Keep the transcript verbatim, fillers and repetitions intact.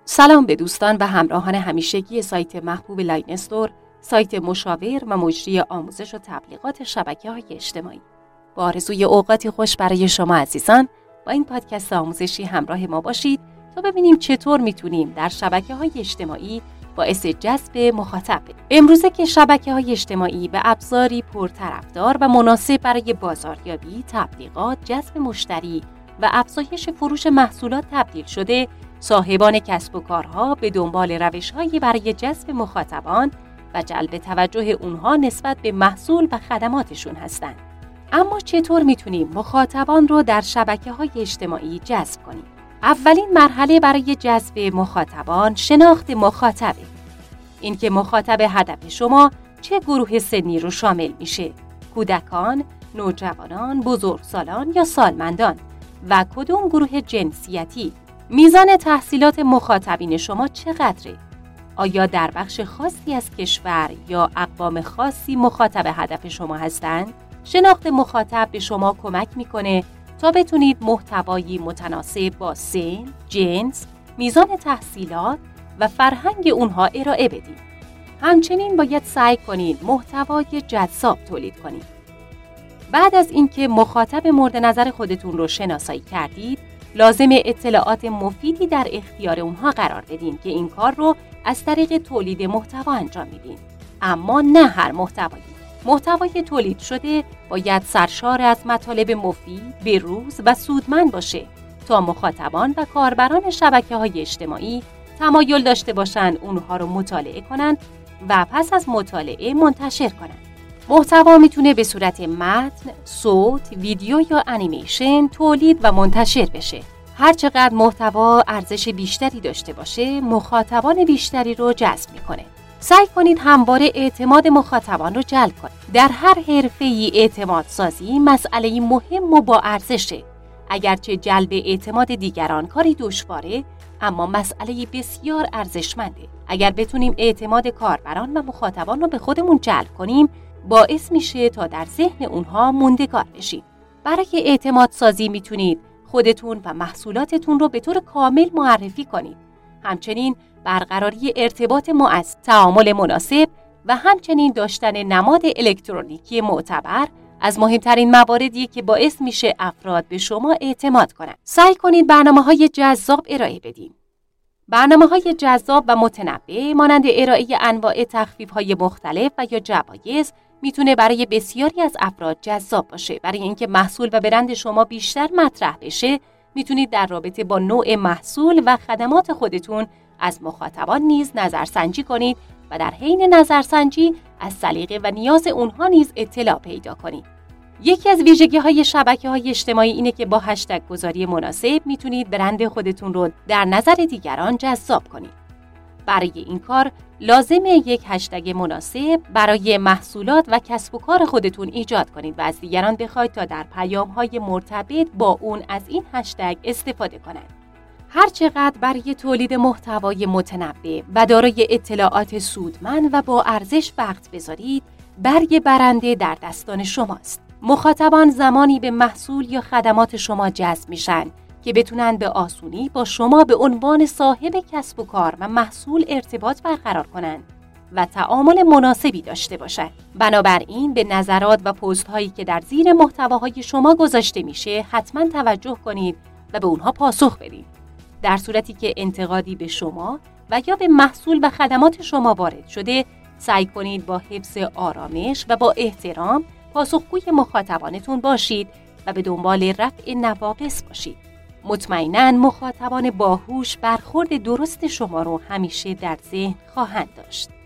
سلام به دوستان و همراهان همیشگی سایت محبوب لاین استور، سایت مشاور و مجری آموزش و تبلیغات شبکه‌های اجتماعی. با آرزوی اوقاتی خوش برای شما عزیزان، با این پادکست آموزشی همراه ما باشید تا ببینیم چطور میتونیم در شبکه‌های اجتماعی باعث جذب مخاطب. امروزه که شبکه‌های اجتماعی به ابزاری پرطرفدار و مناسب برای بازاریابی، تبلیغات، جذب مشتری و افزایش فروش محصولات تبدیل شده، صاحبان کسب و کارها به دنبال روش‌هایی برای جذب مخاطبان و جلب توجه اونها نسبت به محصول و خدماتشون هستند. اما چطور میتونیم مخاطبان رو در شبکه‌های اجتماعی جذب کنیم؟ اولین مرحله برای جذب مخاطبان شناخت مخاطبه. اینکه مخاطب هدف شما چه گروه سنی رو شامل میشه؟ کودکان، نوجوانان، بزرگسالان یا سالمندان و کدوم گروه جنسیتی؟ میزان تحصیلات مخاطبین شما چقدره؟ آیا در بخش خاصی از کشور یا اقوام خاصی مخاطب هدف شما هستند؟ شناخت مخاطب به شما کمک میکنه تا بتونید محتوایی متناسب با سن، جنس، میزان تحصیلات و فرهنگ اونها ارائه بدید. همچنین باید سعی کنید محتوای جذاب تولید کنید. بعد از اینکه مخاطب مورد نظر خودتون رو شناسایی کردید، لازم اطلاعات مفیدی در اختیار اونها قرار بدین که این کار رو از طریق تولید محتوا انجام میدین. اما نه هر محتوایی. محتوای تولید شده باید سرشار از مطالب مفید، بروز و سودمند باشه تا مخاطبان و کاربران شبکه‌های اجتماعی تمایل داشته باشند اونها رو مطالعه کنند و پس از مطالعه منتشر کنند. محتوا میتونه به صورت متن، صوت، ویدیو یا انیمیشن تولید و منتشر بشه. هر چقدر محتوا ارزش بیشتری داشته باشه، مخاطبان بیشتری رو جذب میکنه. سعی کنید همواره اعتماد مخاطبان رو جلب کنید. در هر حرفه‌ای اعتماد سازی مسئله مهم و با ارزشه. اگرچه جلب اعتماد دیگران کاری دشواره، اما مسئله بسیار ارزشمنده. اگر بتونیم اعتماد کاربران و مخاطبان رو به خودمون جلب کنیم، باعث میشه تا در ذهن اونها موندگار بشیم. برای اعتماد سازی میتونید خودتون و محصولاتتون رو به طور کامل معرفی کنید. همچنین برقراری ارتباط مؤثر، تعامل مناسب و همچنین داشتن نماد الکترونیکی معتبر از مهمترین مواردیه که باعث میشه افراد به شما اعتماد کنند. سعی کنید برنامه‌های جذاب ارائه بدین. برنامه‌های جذاب و متنوع مانند ارائه انواع تخفیف‌های مختلف و یا جوایز میتونه برای بسیاری از افراد جذاب باشه. برای اینکه محصول و برند شما بیشتر مطرح بشه، میتونید در رابطه با نوع محصول و خدمات خودتون از مخاطبان نیز نظرسنجی کنید و در حین نظرسنجی از سلیقه و نیاز اونها نیز اطلاع پیدا کنید. یکی از ویژگی‌های شبکه‌های اجتماعی اینه که با هشتگ گذاری مناسب میتونید برند خودتون رو در نظر دیگران جذاب کنید. برای این کار لازمه یک هشتگ مناسب برای محصولات و کسب و کار خودتون ایجاد کنید و از دیگران بخواید تا در پیام‌های مرتبط با اون از این هشتگ استفاده کنند. هر چقدر برای تولید محتوای متنوع و دارای اطلاعات سودمند و با ارزش وقت بذارید، برگ برنده در دستان شماست. مخاطبان زمانی به محصول یا خدمات شما جذب میشن که بتونن به آسونی با شما به عنوان صاحب کسب و کار و محصول ارتباط برقرار کنند و تعامل مناسبی داشته باشند. بنابراین به نظرات و پست هایی که در زیر محتواهای شما گذاشته میشه حتما توجه کنید و به اونها پاسخ بدید. در صورتی که انتقادی به شما و یا به محصول و خدمات شما وارد شده، سعی کنید با حفظ آرامش و با احترام پاسخگوی مخاطبانتون باشید و به دنبال رفع نواقص باشید. مطمئناً مخاطبان باهوش برخورد درست شما رو همیشه در ذهن خواهند داشت.